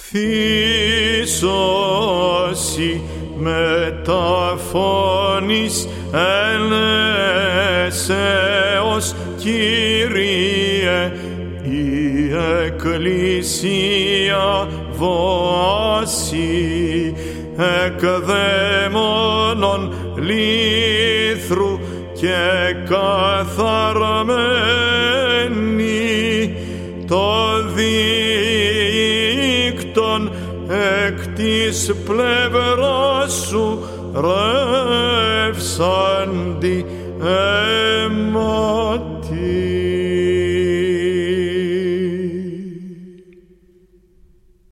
Θύσωση μεταφώνης ελέσεως, Κύριε, η Εκκλησία βοάσει εκ δαίμονων λύθρου και καθαρμένη, το δίκτον εκ της πλευράς σου ρεύσαντι εμάς.